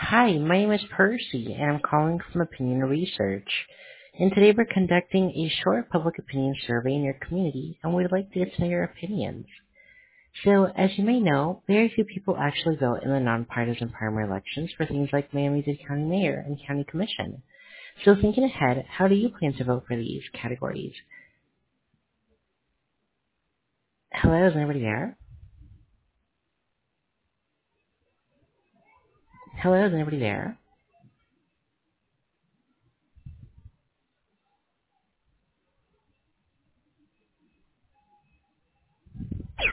Hi, my name is Percy, and I'm calling from Opinion Research. And today we're conducting a short public opinion survey in your community, and we'd like to get to know your opinions. So, as you may know, very few people actually vote in the nonpartisan primary elections for things like Miami-Dade County Mayor and County Commission. So, thinking ahead, how do you plan to vote for these categories? Hello, is anybody there? Hello, is anybody there?